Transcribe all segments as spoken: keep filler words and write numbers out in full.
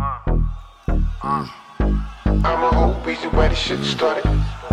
I'm a whole reason why this shit started.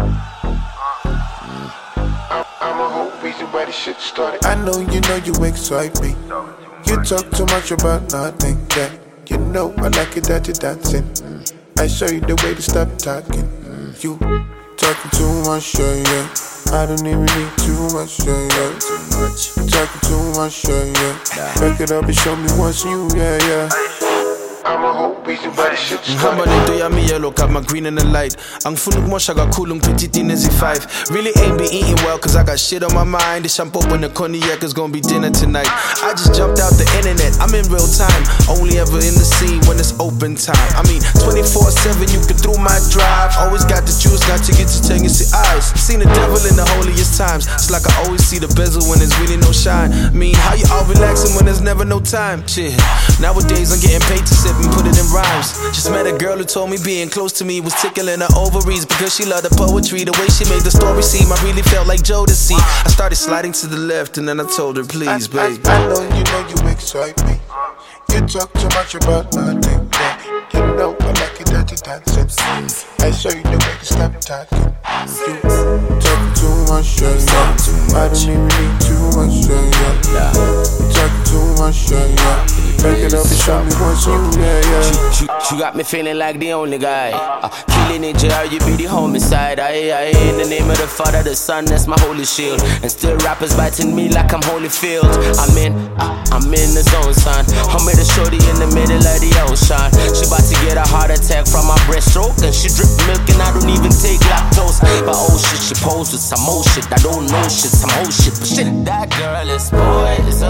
I'm, I'm a whole reason why this shit started. I know you know you excite me. You talk too much about nothing. Yeah, you know I like it that you're dancing. I show you the way to stop talking. You talking too much, yeah, yeah. I don't even need too much, yeah, yeah. Talking too much, yeah, yeah. Back it up and show me what's you, yeah, yeah. I'm a whole reason why this shit started. Ngihamba nento yami yellow, got my green and the light. Angifuna ukumosha kakhulu ngiphethe itini ezi-five. Really ain't been eating well cause I got shit on my mind. The shampoo and the cognac is gonna be dinner tonight. I just jumped out the internet, I'm in real time. Only ever in the scene when it's open time. I mean twenty-four seven you can through my drive. Always got the juice, got to get to take and see eyes. Seen the devil in the holiest times. It's like I always see the bezel when there's really no shine. I mean how you all relaxing when there's never no time. Shit, nowadays I'm getting paid to sip and put it in rhymes. Just met a girl who told me being close to me was tickling her ovaries because she loved the poetry. The way she made the story seem, I really felt like Jodeci. I started sliding to the left and then I told her, please, babe. I, I, I know you know you excite me. You talk too much about nothing. Yeah. You know I like it that you're dancing. I show you the way to stop talking. You talking too much, yeah, yeah. I don't even need too much, yeah, yeah. Talking too much, yeah, yeah. Back it up and show me what's you, yeah, yeah. She, she, she got me feeling like the only guy. Uh, killing it, J R, you be the homicide. I, I, in the name of the Father, the Son, that's my holy shield. And still rappers biting me like I'm Holyfield. I'm in, uh, I'm in the zone, son. I'm with a shorty in the middle of the ocean. She about to get a heart attack from my breaststroke. And she drip milk and I don't even take lactose. But oh shit, she posed with some old shit. I don't know shit, some old shit. But shit, that girl is poison.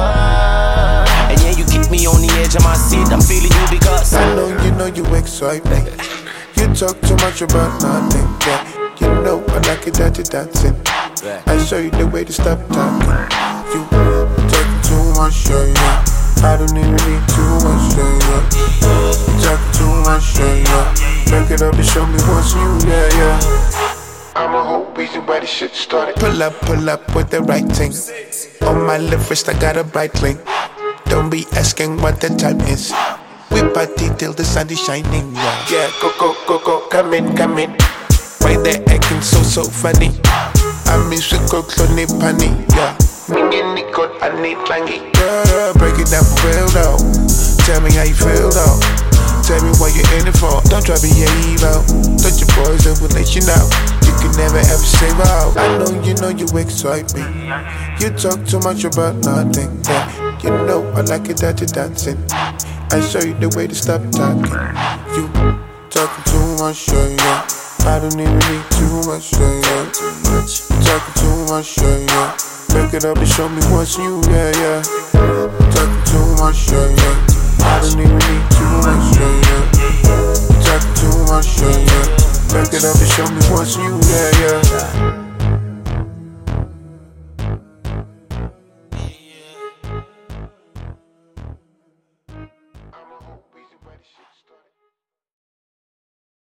And yeah, you keep me on the edge of my seat. I'm feeling you because I know you know you excite me. You talk too much about nothing. Yeah, you know I like it that you're dancing. I show you the way to stop talking. You talking too much, yeah, yeah. I don't even need too much, yeah, yeah. Talking too much, yeah, yeah. Back it up and show me what's you, yeah, yeah. I'm a whole reason why this shit started. Pull up, pull up with the right thing. On my left wrist I got a bright link. Don't be asking what the time is. We party till the sun is shining, yeah. Yeah, go, go, go, go, come in, come in. Why they acting so, so funny? I miss you, go, clone, funny, yeah. Mingin, Nico, I need langy. Yeah, break it down for real, though. Tell me how you feel, though. Tell me what you're in it for. Don't try to be evil. Touch your boys, I will let you know. You can never ever say wow. I know you know you excite me. You talk too much about nothing, yeah. You know I like it that you're dancing. I show you the way to stop talking. You talking too much, yeah, yeah. I don't even need too much, yeah, yeah. Talking too much, yeah, yeah. Back it up and show me what's you, yeah, yeah. Talking too much, yeah, yeah. I don't even need too much, yeah, yeah. Talking too much, yeah, yeah. Back it up and show me what's you, yeah, yeah.